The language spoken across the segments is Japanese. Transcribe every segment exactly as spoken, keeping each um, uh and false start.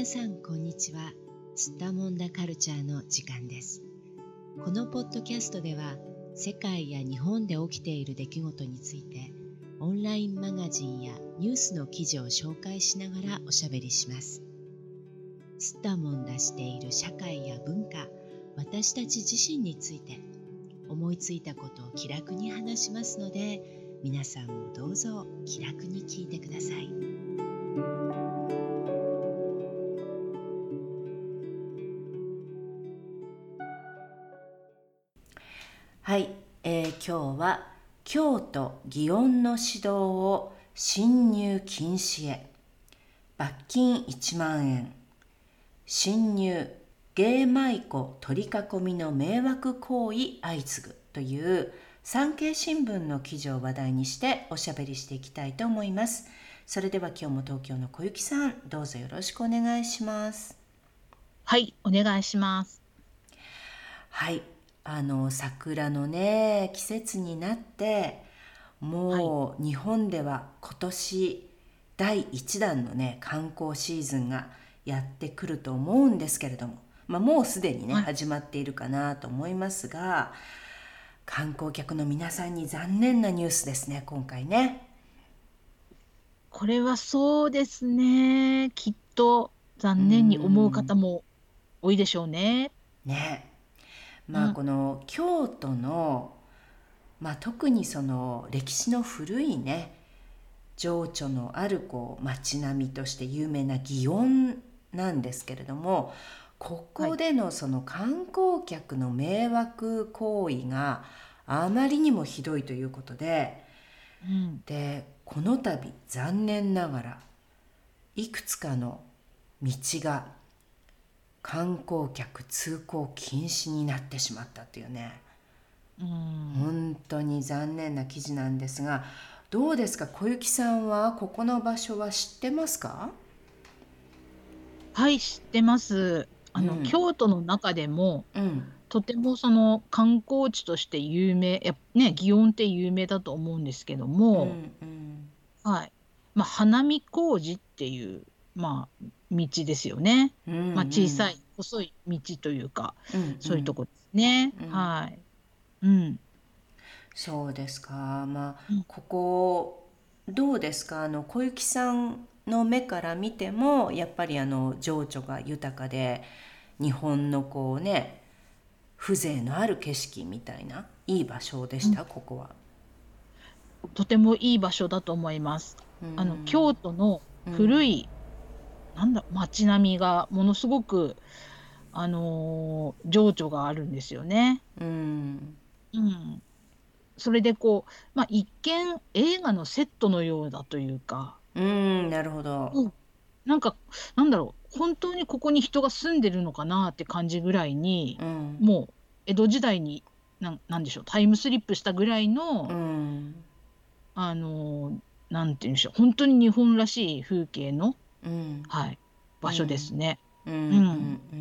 皆さんこんにちは。すったもんだカルチャーの時間です。このポッドキャストでは世界や日本で起きている出来事についてオンラインマガジンやニュースの記事を紹介しながらおしゃべりします。すったもんだしている社会や文化、私たち自身について思いついたことを気楽に話しますので、皆さんもどうぞ気楽に聞いてください。 はい、えー今日は京都祇園の指導を侵入禁止へ、罰金いちまんえん、侵入芸舞妓取り囲みの迷惑行為相次ぐという産経新聞の記事を話題にしておしゃべりしていきたいと思います。それでは今日も東京の小雪さん、どうぞよろしくお願いします。 はい、お願いします。 はい、あの桜のね季節になって、 はい、 もう日本では今年だいいち弾のね観光シーズンがやってくると思うんですけれども、まあ、もうすでにねはい、 始まっているかなと思いますが、観光客の皆さんに残念なニュースですね、今回ね。 これはそうですね。きっとうー残念に思う方んも多いでしょうね。 ね、まあうん、 この京都の、まあ、特にその歴史の古いね情緒のあるこう街並みとして有名な祇園なんですけれども、こはい、 こでのその観光客の迷惑行為があまりにもひどいということで、 うん、 でこの度残念ながらいくつかの道が観光客通行禁止になってしまったというね、 うん。 本当に残念な記事なんですが、どうですか小雪さんはここの場所は知ってますか？ はい、知ってます。あの、 うん京都の中でも、 うんとてもその観光地として有名、やっぱね、祇園って有名だと思うんですけどうも、 んうんはい。まあ、花見小路っていう、まあ、道ですよね。 うんうまあ、小さんい、細い道というか、 うんうんそういうとこですね。 うん、 はい。うん。 そうですか。まあうん。 ここどうですか、あの小雪さんの目から見てもやっぱりあの情緒が豊かで日本のこうね風情のある景色みたいないい場所でうん、 したここは？ とてもいい場所だと思います。 うあの、 ん京都のうん古い、なんだ、街並みがものすごく、あのー情緒があるんですよね。 うんうん。それでこう、まあ、一見映画のセットのようだというか、 うん、なるほど。 うん。なんか、なんだろう、本当にここに人が住んでるのかなって感じぐらいに、 うんもう江戸時代に、なん、なんでしょう、タイムスリップしたぐらいうの、 んあのーなんていうんでしょう、本当に日本らしい風景の、 うんはい、 う場所ですんね。 うんううん。 んうん。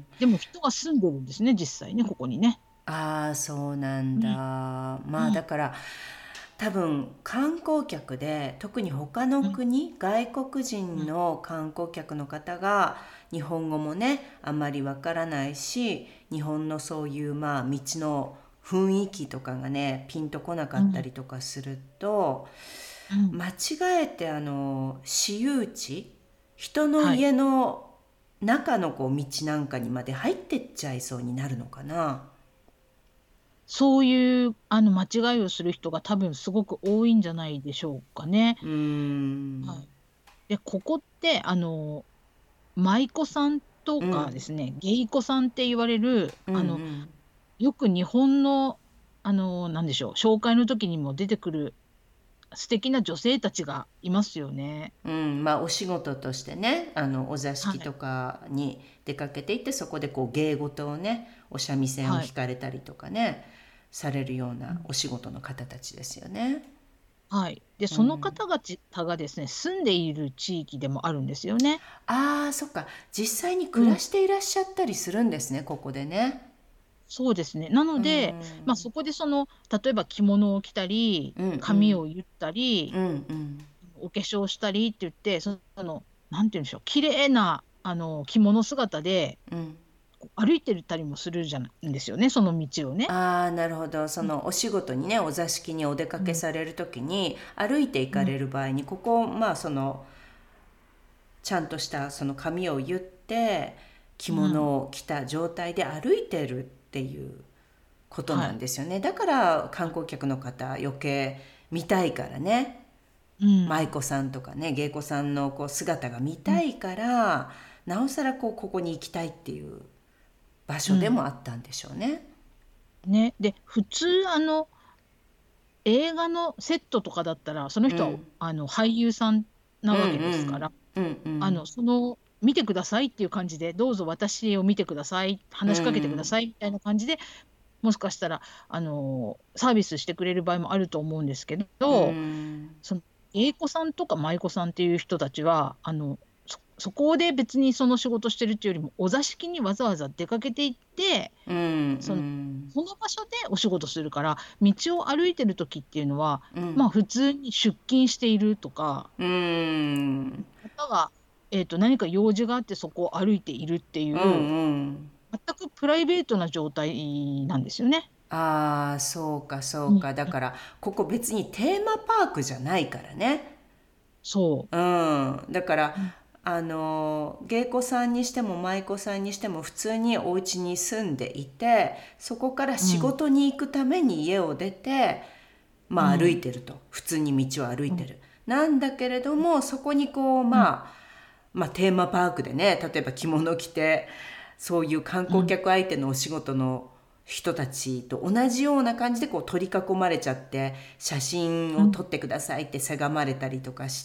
でも人が住んでるんですね、実際ね、ここにね。 ああ、そうなんだ。 うん、 まあうん、 だから多分観光客で特に他のうん、 国外国人うん、 の観光客の方が日本語もねあんまりわからないし、日本のそういうまあ道の雰囲気とかがねピンとこなかうん、 ったりとかすると、 うん。 間違えてあの私有地、人のはい。 家の中のこう道なんかにまで入ってっちゃいそうになるのかな。 そういう、あの、間違いをする人が多分すごく多いんじゃないでしょうかね。 うーんはい。で、ここって、あの、舞妓さんとうんかですね、芸妓さんって言われる、 うんうあの、 んよく日本の、あの、なんでしょう、紹介の時にも出てくる素敵な女性たちがいますよね。 うん、まあお仕事としてねあのお座敷とはい。 かに出かけていって、そこでこう芸事をねお三味線をはい。 弾かれたりとかねされるよううん。 なお仕事の方たちですよね。 はい。で、そのうん方々がですね、住んでいる地域でもあるんですよね。 ああ、そっか。実際にうん。 暮らしていらっしゃったりするんですね、ここでね。 そうですね。なうので、まあ、 ん。 そこでその、例えば着物を着たり、 うんう髪をん。 結ったり、 うんうん。 お化粧したりって言って、その、なんて言うんでしょう、綺麗なあの着物姿でうん歩いてたりもするじゃないんですよね、その道をね。 ああ、なるほど。そうんのお仕事にね、お座敷にお出かうんけされるときに歩いて行うんかれる場合に、ここ、まあそのちゃんとしたその髪を結って着物うんを着た状態で歩いてるっていうことなんはい。 ですよね。だから観光客の方余計見たいからね、 うん舞妓さんとかね、芸妓さんのこう姿が見うんたいから、なおさらこうここに行きたいっていう場所でうんもあったんでしょうね。 ね、で普通あの映画のセットとかだったらその人はうんあの俳優さんうんなわけですから、 うんうんあのその見てくださいっていう感じで、どうぞ私を見てください、 う話しかけてくだんさいみたいな感じで、もしかしたらあのサービスしてくれる場合もあると思うんですけうど、 んその芸妓さんとか舞妓さんっていう人たちはあのそ、そこで別にその仕事してるっていうよりも、お座敷にわざわざ出かけていって、 うんうそのんその場所でお仕事するから、道を歩いてる時っていうのは、 うんまあ普通に出勤しているとか、 うんまたは、えーと、何か用事があってそこを歩いているっていうんう、 うん全くプライベートな状態なんですよね。 ああ、そうかそうん、 うか。だからここ別にテーマパークじゃないからね。 そうん、だからう。うんあの芸妓さんにしても舞妓さんにしても普通にお家に住んでいて、そこから仕うん事に行くために家を出て、まあ歩いうんてると、普通に道を歩いうんてる。なんだけれどもそこにこう、 うんまあ、まあテーマパークでね、例えば着物着てそういう観光客相手のお仕事の人たちと同じような感じでこう取り囲まれちゃって、写真を撮ってくださいってせがまれたりとかして、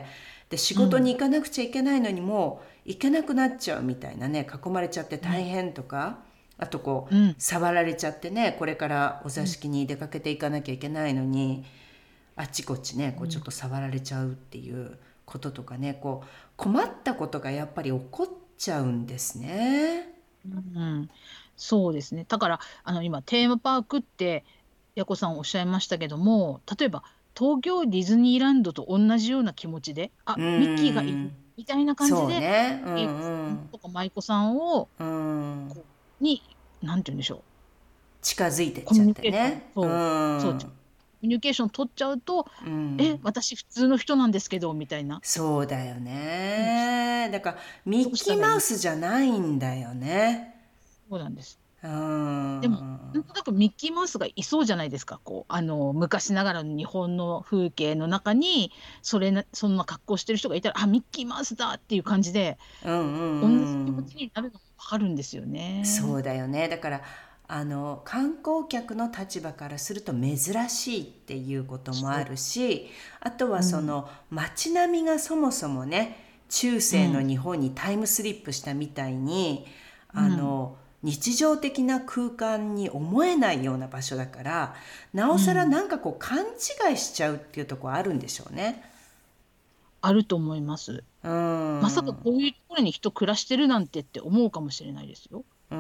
で仕事に行かなくちゃいけないのにもう行けなくなっちゃうみたいなね、囲まれちゃって大変とか、あとこううん触られちゃってね、これからお座敷に出かけていかなきゃいけないのにあっちこっちねこうちょっと触られちゃうっていうこととかね、こう困ったことがやっぱり起こっちゃうんですね。 うん、そうですね。だからあの今テーマパークってやこさんおっしゃいましたけども、例えば東京ディズニーランドと同じような気持ちで、あ、 うミッキーがいるん、 みたいな感じそうで、 ね。う芸妓さんんとか舞妓さんをうんうん。 こうに、なんて言うんでしょう、 近づいてっコちゃっミュニケーション、 てね。うそう、そう、コんミュニケーション取っちゃうと、 うえ、 ん。 私普通の人なんですけど、みたいな。 そうだようん、 ね。だからミどうッしたらいい？ キーマウスじゃないんだよね。 そうなんです。 うでも、なんん。 となくミッキーマウスがいそうじゃないですか。こう、あの、昔ながらの日本の風景の中に、それな、そんな格好してる人がいたら、あ、ミッキーマウスだっていう感じで、 うんうん同じ気うん。 持ちになるのもわかるんですよね。 そうだよね。だからあの観光客の立場からすると珍しいっていうこともあそるし、あとはう。うん、 その街並みがそもそもね、中世のうん、 日本にタイムスリップしたみたいに、 うん、 あの日常的な空間に思えないような場所だから、なおさらうん。 なんかこう勘違いしちゃうっていうところあるんでしょうね。 あると思います。 うまさかん。 こういうところに人暮らしてるなんてって思うかもしれないですよ。 うん、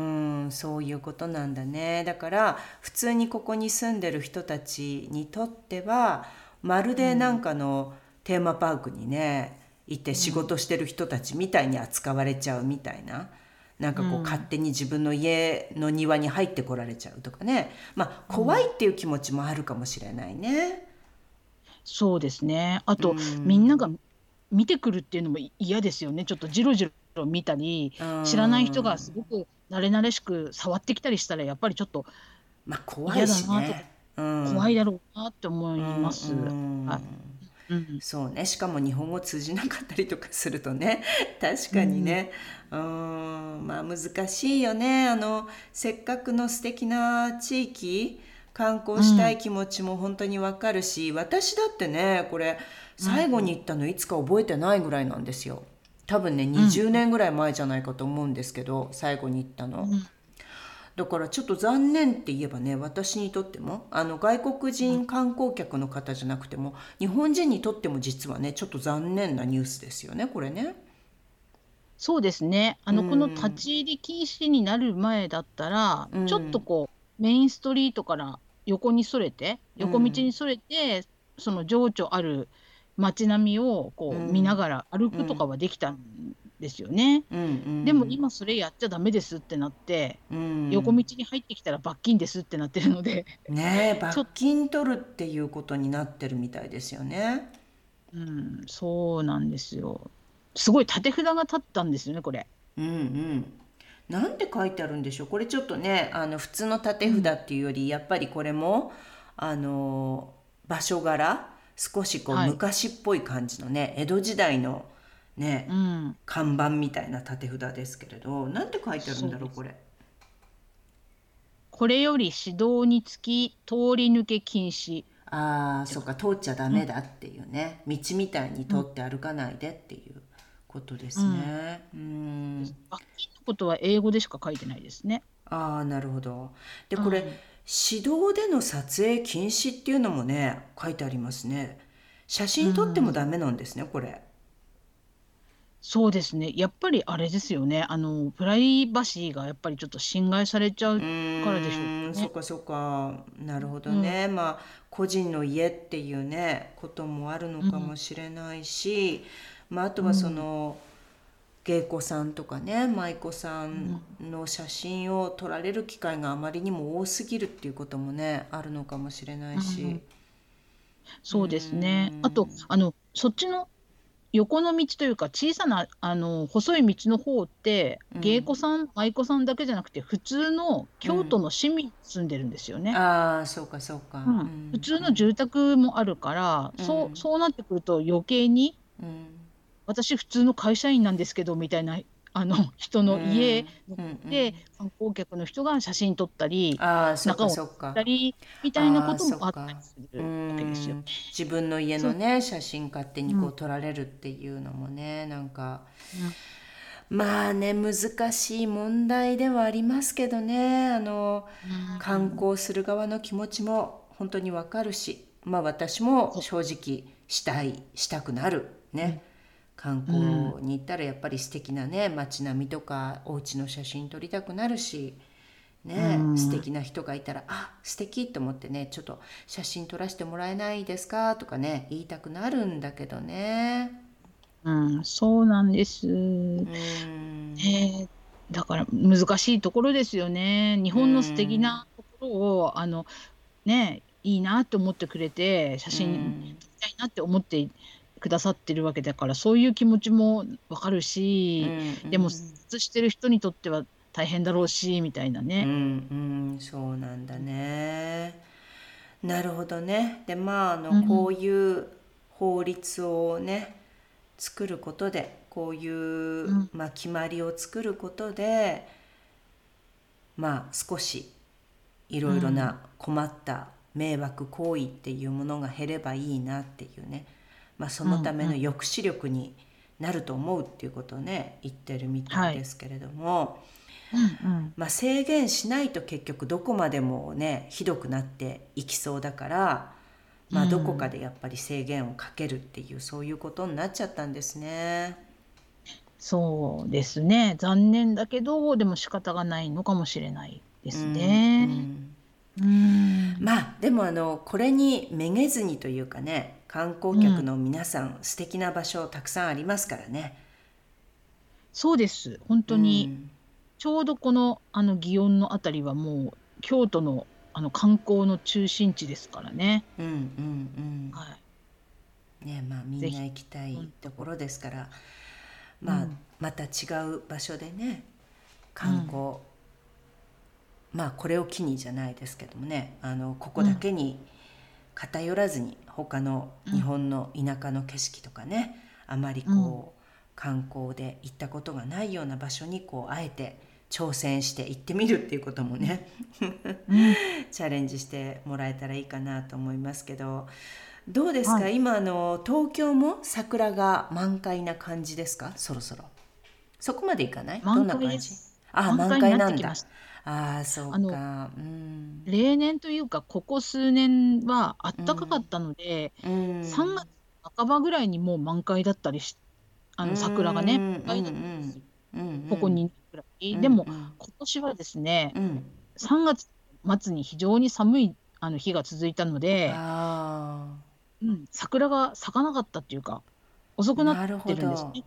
そういうことなんだね。だから普通にここに住んでる人たちにとってはまるでなんうん、 かのテーマパークにね行って仕うん、 事してる人たちみたいに扱われちゃうみたいな、なんかこう勝うん、 手に自分の家の庭に入ってこられちゃうとかね、まあうん。 怖いっていう気持ちもあるかもしれないね。 そうですね。あうと、みんながん見てくるっていうのも嫌ですよね。ちょっとじろじろ見たり、 う知らない人がん。 すごく慣れ慣れしく触ってきたりしたら、やっぱりちょっとまあ怖い嫌だなとか、 しね。うん怖いだろうなって思うんういます。はん。 い。うん。 そうね、しかも日本語通じなかったりとかするとね、確うん。 かにね、うーん、まあ難しいよね。あの、せっかくの素敵な地域、観光したいうん。 気持ちも本当にわかるし、私だってね、これ、 うん。 最後に行ったのいつか覚えてないぐらいなんですよ。多分ね、 うん。 にじゅうねんぐらい前じゃないかと思うんですけど、最後に行ったの。 うん。 だからちょっと残念って言えばね、私にとってもあの外国人観光客の方じゃなくても日本人にとっても実はねちょっと残念なニュースですよね、これね。 そうですね。あうの、この立んち入り禁止になる前だったら、 うちょっとんこう、メインストリートから横にそれて、横道うんにそれて、その情緒ある街並みをうこう見なんがら歩くとかうんはできたんでですよね。 うんうんでも今それやっちゃダメですってなって、 うん横道に入ってきたら罰金ですってなってるので、 ねえ、 ちょっ罰金取るっていうことになってるみたいですよね。 うん、そうなんですよ。すごい縦札が立ったんですよね、これ。 うんうん。なんて書いてあるんでしょう。これちょっとね、あの普通の立てうん、 札っていうより、やっぱりこれもあの場所柄少しこうはい。 昔っぽい感じのね、江戸時代のね、 うん、 看板みたいな立て札ですけれど、なんて書いてあるんだろう、 そうです。 これ。 これより指導につき通り抜け禁止っああ、 てか、 そうか、通っちゃダうん、 メだっていうね。道みたいにうん、 通って歩かないでっていうことですうん。 ね。うーん。 です。罰金のことは英語でしか書いてないですね。 ああ、なるほど。で、これ、 うん、 指導での撮影禁止っていうのもね、書いてありますね。写う真撮ってもダん。 メなんですね、これ。 そうですね。やっぱりあれですよね。あの、プライバシーがやっぱりちょっと侵害されちゃううからでしょうかーん、そっね。 かそっか。なるほどうん、 ね。まあ、個人の家っていうね、こともあるのうん、 かもしれないし、まあ、あとはそうん、 の、芸妓さんとかね、舞妓さんうん、 の写真を撮られる機会があまりにも多すぎるっていうこともね、あるのかもしれないし。 うん。 うーそうですね。あと、 ん。 あの、そっちの横の道というか、小さな、あの、細い道の方って、 うん。 芸妓さん、舞妓さんだけじゃなくて、普通の京都うん。 の市民住んでるんですよね。 ああ、そうかそうか。ううん。普ん、 通のうん、 住宅もあるから、そう、 うん、 そうなってくると余計に、 うん、 私普通の会社員なんですけど、みたいな、あの、人うん、 の家うん、うん。 で、観光客の人が写真撮ったり、 ああ、そうか中を撮っそうか。 たり、みたいなああ、 こともそっか。 あったりすうーるわけですよ。 ん。自分の家そう、 のね、写真勝手にうん、 こう撮られるっていうのもね、なんか、 うん、 まあね、難しい問題ではありますけどね、あの、 うん、 観光する側の気持ちも本当にわかるし、まあ私もそ正直したい、したくなるう、うん、 ね。観うん、 光に行ったらやっぱり素敵なね、街並みとかお家の写真撮りたくなるし、 うね、素ん、 敵な人がいたら、あ、素敵と思ってね、ちょっと写真撮らせてもらえないですかとかね、言いたくなるんだけどね。 うん、そうなんです。 うーん、 ね、だから難しいところですよね。日うー本の素敵ん、 なところを、あの、ね、いいなって思ってくれて、写うー真ん、 撮りたいなって思ってくださってるわけだから、そういう気持ちもわかるうん、うし、でも、 ん、 生活してる人にとっては大変だろうし、みたいなうん、 ね。 うん、そうなんだね。なるほどね。で、まあ、あの、こううん、 いう法律をね、作ることで、こういう、 うん、 まあ、決まりを作ることで、まあ、少しいろいろうん、 な困った迷惑行為っていうものが減ればいいなっていうね、まあ、そうん、 のためうん。 の抑止力になると思うっていうことをね言ってるみたいはい。 ですけれども、 うん、うん、 まあ、制限しないと結局どこまでもねひどくなっていきそうだから、 うまあ、どこかん。 でやっぱり制限をかけるっていうそういうことになっちゃったんですね。 そうですね。残念だけど、でも仕方がないのかもしれないでうすんうね。 ん。 うん。 まあでもあのこれにめげずにというかね、観光うん。 客の皆さん素敵な場所たくさんありますからね。 そうです。本う当に、 んちょうどこの、あの、祇園のあたりはもう、京都の、あの、観光の中心地ですからね。 うんうんはい。 うん。ね、まあみんぜひ、 な行きたい本当。 ところですから、まあうん。 また違う場所でね、 うん。 観光、まあこれを機にじゃないですけどもね、あのここうん。 だけに偏らずに他の日うん。 本の田舎の景色とかね、あまりうん。 こう観光で行ったことがないような場所にこうあえて挑戦して行ってみるっていうこともうん。 ねうん。 チャレンジしてもらえたらいいかなと思いますけど、どうですはい。 か今あの東京も桜が満開な感じですか？そろそろそこまでいかない？ど満んな感じ？ 開です。 ああ、満満開になっ開なんだ。 てきました。 ああ、そうあの、 か。うん。 例年というか、ここ数年はう暖かかっん。 たので、 うさんがつん。 半ばぐらいにもう満開だったりし、あうーの桜がね、 ん、うん、 満開だったんですよ。 うん、うん、 ここにねんぐらい。でうん、 も、 うん、 今年はですね、 うん。 さんがつ末に非常に寒いあの日が続いたので、 あうん、桜が咲かなかったっていうか、遅あ、 くなっなるほてるんですど。 ね。はい。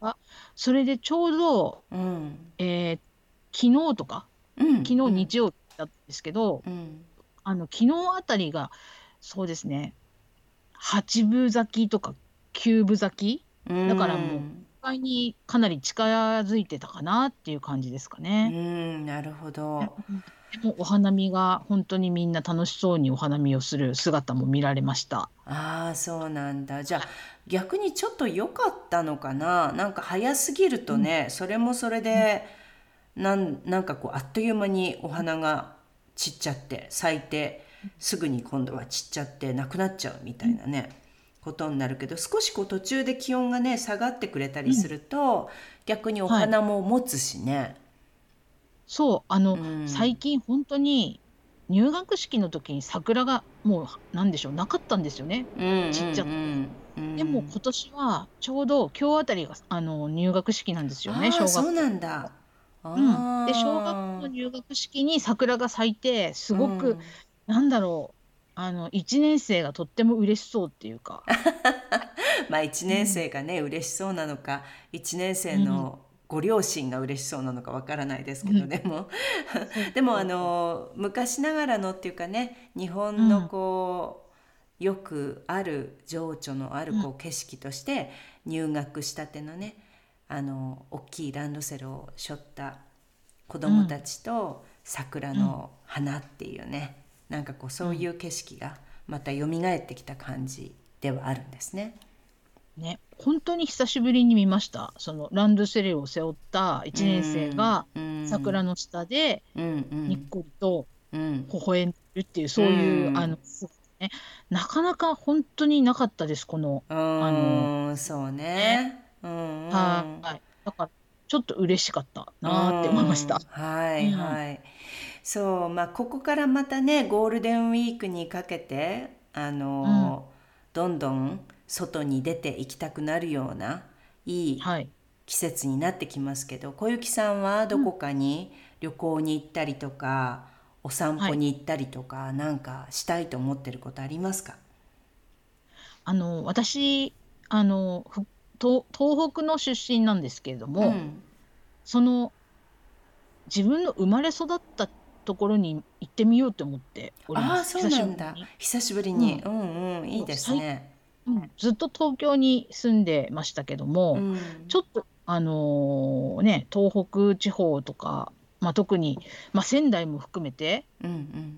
か。それでちょうど、 うんえー昨日とか、 うん昨日うん日曜日だったんですけど、 うんあの昨日あたりがそうですね、八分咲きとか九分咲うきだからもう、 ん都会にかなり近づいてたかなっていう感じですかうね。 ん、なるほど。 うんでもお花見が本当にみんな楽しそうにお花見をする姿も見られました。 ああ、そうなんだ。じゃあ逆にちょっと良かったのかな。なんか早すぎるとうんね、それもそれうんで、なん、なんかこうあっという間にお花が散っちゃって咲いて、すぐに今度は散っちゃってなくなっちゃうみたうんいなね、ことになるけど、少しこう途中で気温がね下がってくれたうんりすると、逆におはい。 花も持つしね。 そう、あうの、最ん近本当に入学式の時に桜がもう、なんでしょう、なかったんですよね。 うんうんちっちゃくて。 うんうでもん。 今年はちょうど今日あたりがあの入学式なんですよね、 ああ、そうな小学校。 んだ。 うん。で、小学校のあ入学式に桜が咲いて、すあ、うごく、 ん。 なんだろう、あの、いちねん生がとっても嬉しそうっていうか、 まあ1年うん、 生がね嬉しそうなのか、いちねん生うん、 のご両親が嬉しそうなのかわからないですけど、 うん、 でもそうでもあそうそう。 の昔ながらのっていうかね、日本のうん、 こうよくある情緒のあるうん、 こう景色として、入学したてのね、あの大きいランドセルを背負った子うん、 供たちと桜うん。 の花っていうね、なんかこううんそういう景色がまた蘇ってきた感じではあるんですね。 ね、本当に久しぶりに見ました。そのランドセルを背負ったういちねん生んがうん桜の下でうんうんにっこりとうん微笑んでるっていう、 うそういうあのん姿ね、なかなか本当になかったです、この、 うあの、 ん、そうね、 ね。うんはうんい。だから、ちょっと嬉しかったうなーって思いました。 ん、はうん、 いはい。そう、まあここからまたね、ゴールデンウィークにかけて、あうん、 のどんどん外に出て行きたくなるようないいはい。 季節になってきますけど、小雪さんはどうん、 こかに旅行に行ったりとか、お散はい。 歩に行ったりとか、なんかしたいと思ってることありますか？ あの、私、あの、ふ東、東北の出身なんですけれども、 うん。 その自分の生まれ育ったところに行ってみようと思っておりまああ、 す。 そう久しなんだ。 ぶりに。 久しぶりに。 うん。 うんうん、いいです最、 ね。 うん、ずっと東京に住んでましたけどうも、ちん。 ょっと、あのーね、東北地方とか、まあ、特に、まあ、仙台も含めて、 うんうん。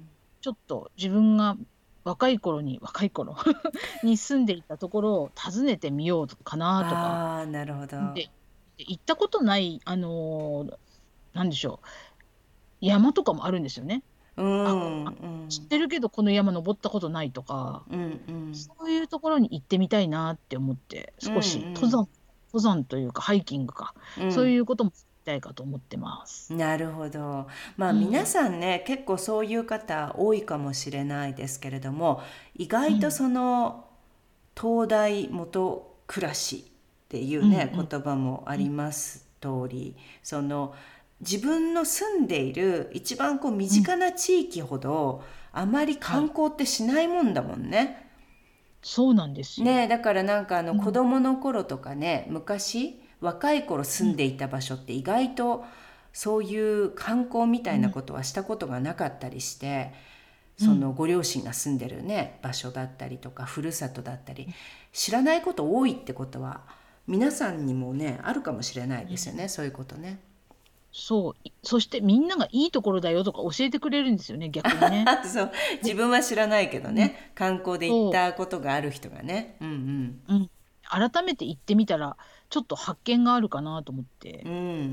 ちょっと自分が若い頃に、若い頃に住んでいたところを訪ねてみようかなとか、 ああ、なるほど。 で、で行ったことない、あのーなんでしょう、山とかもあるんですよね。 うあ、こんうあ、知っんてるけどこの山登ったことないとか、 うんうんそういうところに行ってみたいなって思って、 うん少し登山、登山というかハイキングか、そううんいうこともしてみたいかと思ってます。 うん。なるほど。まあ皆うん、 さんね、結構そういう方多いかもしれないですけれども、意うん、 外とその東大元暮らしっていううん、 ねうん、 言葉もあうん、 ります通り、その自分の住んでいる一番こう身うん、 近な地域ほどあまりはい。 観光ってしないもんだもんね。 そうなんですよ。 ねえ、だからなんかあの子うん、 供の頃とかね、昔若い頃うん、 住んでいた場所って意外とそういう観光みたいなうん、 ことはしたことがなかったりして、 うん、 そのご両親が住んでるね場所だったりとかふるさとだったり知らないこと多いってことは皆さんにもねあるかもしれないうん。 ですよね、そういうことね。 そう。いそしてみんながいいところだよとか教えてくれるんですよね、逆にね。 そう、自で、 分は知らないけどうん、 ね、観光で行っそたことがある人がね。うんう、うん。改めて行ってみたら、ちょっと発見があるかなと思って。 うんうんうん。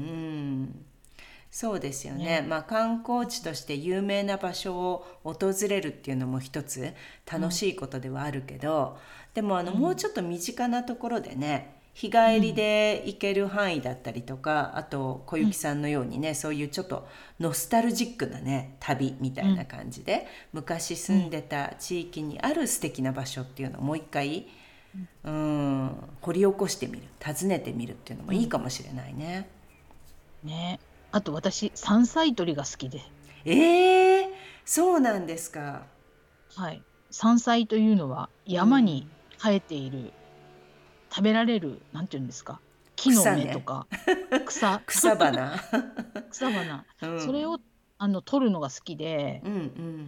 そうですよね。 ね。 まあ観光地として有名な場所を訪れるっていうのも一つうん、 楽しいことではあるけど、でもあのもううん、 ちょっと身近なところでね、日帰りうん、 で行ける範囲だったりとか、あと小うん、 雪さんのようにね、そういうちょっとノスタルジックなね、旅みたいなうん、 感じで、昔うん、 住んでた地域にある素敵な場所っていうのをもう一回、うん、掘り起こしてみる、訪ねてみるっていうのもうん。 いいかもしれないね。 ね。あと私、山菜採りが好きで。 ええ、そうなんですか。 はい。山菜というのはうん。 山に生えている、食べられる、なんていうんですか。 木の草ね。 芽とか草草花。 草花、 うんそれをあの取るのが好きで、 うんうん。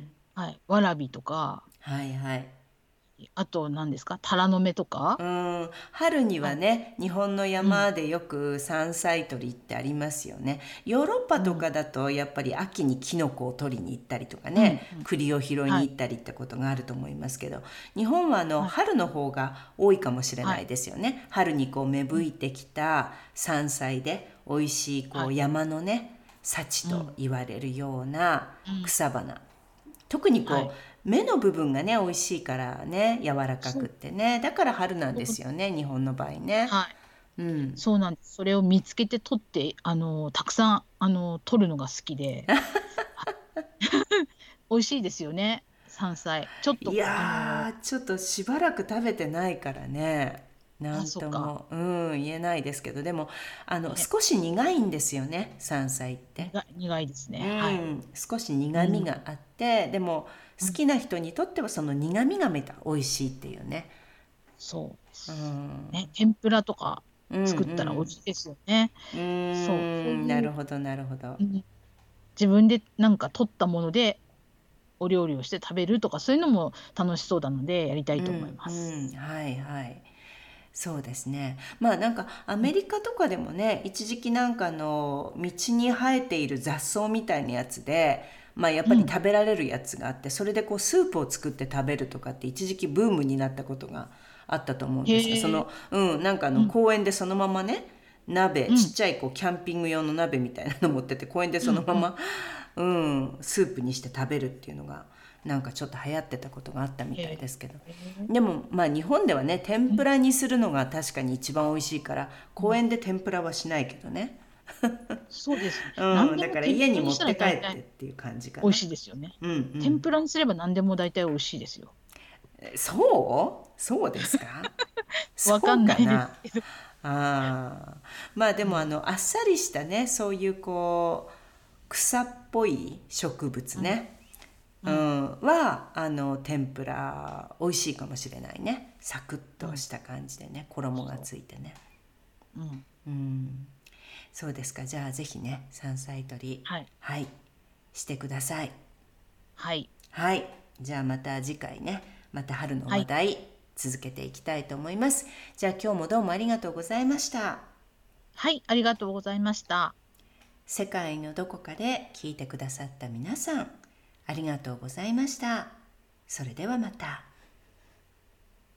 はい、わらびとか、 はいはい。 あと何ですか、タラの芽とか。 うん、春にははい、 ね、日本のうん、 山でよく山菜採りってありますよね。ヨーロッパとうん、 かだとやっぱり秋にキノコを取りに行ったりとかうん、 ね、 うん、 栗を拾いにはい、 行ったりってことがあると思いますけど、日本はあのはい、 春の方が多いかもしれはい、 ないですよね。春にこう芽うん、 吹いてきた山菜で美味しいこはい、 う山のね、幸とうん、 言われるようなうん、 草花。特にはい。 こう芽の部分がね美味しいからね、柔らかくっそう、 てね、だから春なんそう、 ですよね、日本の場合ね。 はい。 うん。 そうなんです。それを見つけて取って、あの、たくさん、あの、取るのが好きで、は美味しいですよね、山菜。ちょっいと、あの、 やーちょっとしばらく食べてないからね、なあ、 んそっか。 ともうん言えないですけど、でもあのね、 少し苦いんですよね、山菜って。 苦い、苦いですうね。はい。 ん、少し苦味うん、 があって、でもうん、 好きな人にとってはその苦味がめた美味しいっていうね。 そうでうす。ね、 ん天ぷらとかうんう作ったら美味ん。 しいですよね。 うーそう、そうん、ないう、 るほどなるほど。 うん、自分でなんか取ったものでお料理をして食べるとか、そういうのも楽しそうなので、やりたいと思いうんます。 うん、はいはい。そうですね。まあなんかアうん、 メリカとかでもね、一時期なんかの道に生えている雑草みたいなやつで、まあやっぱりうん、 食べられるやつがあって、それでこうスープを作って食べるとかって一時期ブームになったことがあったと思うんですよ。そへえ、 の、うん、なんかあのうん、 公園でそのままね、鍋、 うん、 ちっちゃいこうキャンピング用の鍋みたいなの持ってて、公園でうん、うん。 そのまま、うん、スープにして食べるっていうのがなんかちょっと流行ってたことがあったみへえ、 たいですけど。 へえ、 でもまあ日本ではね、天うん、 ぷらにするのが確かに一番美味しいから、 うん。 公園で天ぷらはしないけどね。 そうですね。 うん、 何でだからも天ぷ家に持ってらにしたら帰ってっ大体ていう感じか美味な。 しいですよね。 うんうん。 天ぷらにすれば何でも大体美味しいですよ。 えそうそうですか？そうわかんないですかな。 けど。 ああ、まあでうん、 もあのあっさりしたね、そういうこう草っぽい植物うん、 ね、 うん、 うん、はあの天ぷら美味しいかもしれないね。サクッうん。 とした感じでね、衣がそついてね。 う。うん。 うん、そうですか。じゃあぜひね、山菜採り、 はい。 はいしてください。 はい。 はい、じゃあまた次回ね、また春のはい。 話題続けていきたいと思います。じゃあ今日もどうもありがとうございました。 はい。ありがとうございました。 世界のどこかで聞いてくださった皆さん、ありがとうございました。それではまた。